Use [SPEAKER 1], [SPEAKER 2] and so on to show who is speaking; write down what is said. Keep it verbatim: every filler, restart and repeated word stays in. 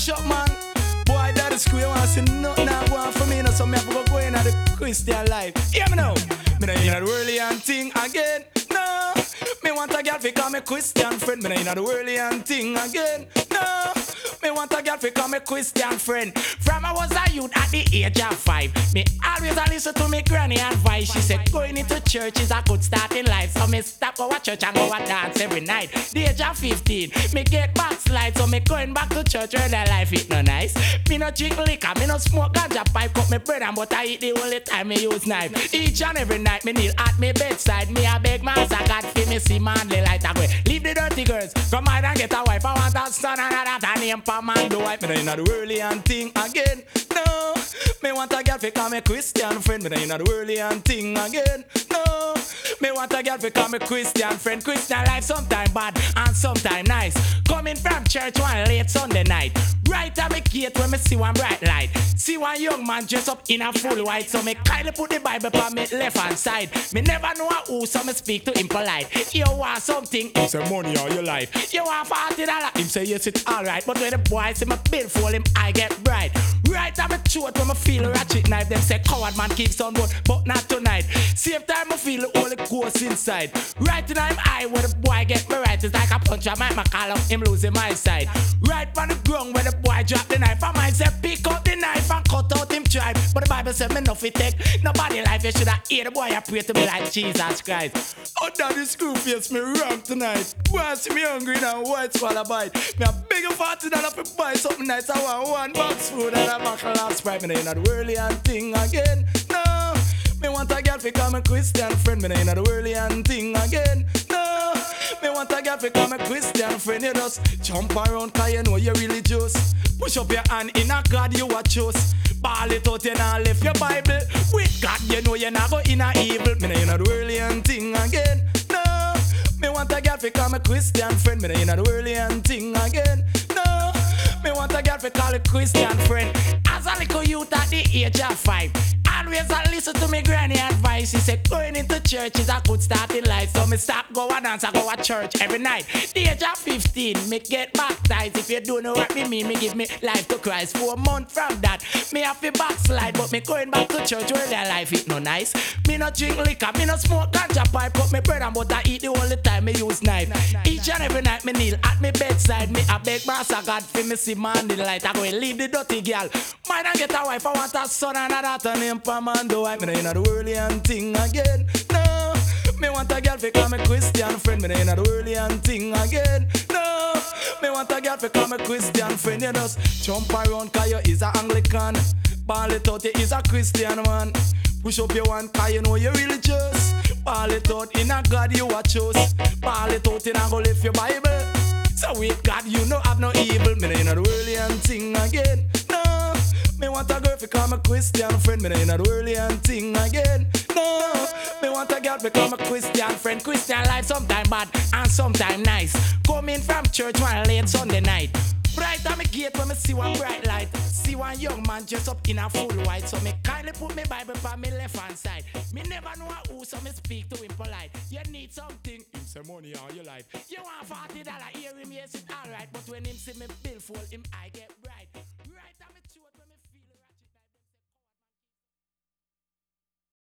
[SPEAKER 1] mash up, man. Boy, that is cool. You want to see nothing not going for me. No, so me have to go go into the Christian life. Hear me now. Me not in the worldly and thing again. No. Me want a girl fi call me Christian friend. Me not in the worldly and thing again. No. Me want a girl fi call me Christian friend. From I was a youth at the age of five, me always a listen to me granny advice. She said going into church is a good start in life. So me stop go a church and go a dance every night. The age of fifteen, me get backslide. So me going back to church where the life it no nice. Me no drink liquor, me no smoke ganja pipe. Cut me bread and butter eat the only time me use knife. Each and every night me kneel at me bedside. Me a beg master God fi me see manly light a way. Leave the dirty girls, come out and get a wife. I want a son and a daughter name for man do wife. Me no in the worldly and thing again. No, me want a girl fi call me Christian friend. Me no in the worldly and thing again. No, me want a girl fi call me Christian friend. Christian life sometime bad and sometime nice. Coming from church one late Sunday night. Right at me gate when me see one bright light. See one young man dressed up in a full white. So me kindly put the Bible on me left hand side. Me never know a who, so me speak to him polite. You want something? Him say money all your life. You want forty dollars? Him say yes it's alright. But when the boy see my bill for him, I get bright. Right at me throat when me feel a ratchet knife. Them say coward man keeps on board, but not tonight. Same time I feel the Holy Ghost inside. Right in him eye where the boy get me right. It's like a punch I might my call up him losing my side. Right on the ground where the boy drop the knife. I might say pick up the knife and cut out him tribe. But the Bible said me nothing take nobody life. You should have hear the boy I pray to me like Jesus Christ. Oh daddy screw face me wrong tonight. Boy see me hungry now white swallow bite. Me a big forty dollars for buy something nice. I want one box food and a buckle of Sprite. Me ain't the worldly and thing again. No, me want a girl fi call me Christian friend. Me ain't the worldly and thing again. No, me want a girl fi call me Christian friend. You just jump around 'cause you know you're religious. Push up your hand in a God you a choose. Ball it out, you not left your Bible. With God, you know you not go in a evil. Me ain't the worldly and thing again. No, me want a girl fi call me Christian friend. Me ain't the worldly and thing again. No, me want a girl fi call a Christian friend. As a little youth at the age of five, always I listen to me granny advice. She said going into church is a good start in life. So me stop go and dance, I go to church every night. The age of fifteen, me get baptized. If you don't know what me mean, me give me life to Christ. For a month from that, me have to backslide. But me going back to church where their life it no nice. Me no drink liquor, me no smoke ganja pipe. Cut me bread and butter eat the only time me use knife. Each and every night me kneel at me bedside. Me a beg master God for me see man the light. I go and leave the dirty girl. Mine and get a wife, I want a son and a daughter name for man do I. Me no in the worldly and thing again. No, me want a girl fi call me Christian friend. Me no in the worldly and thing again. No, me want a girl fi call me Christian friend. You just jump around 'cause you is a Anglican. Ball it out, you is a Christian man. Push up your one 'cause you know you're religious. Ball it out in a God you a choose. Ball it out in a go lift your Bible. So with God you no have no evil. Me no in the worldly and thing again. No, me want a girl fi call me Christian friend. Me no in the worldly and thing again. No, me want a girl fi call me Christian friend. Christian life sometime bad and sometime nice. Coming from church one late Sunday night. Right at me gate when me see one bright light. See one young man dressed up in a full white. So me kindly put me Bible on me left hand side. Me never know a who, so me speak to him polite. You need something, him say money all your life. You want forty dollars, hear him, yes it's alright. But when him see me bill full, him I get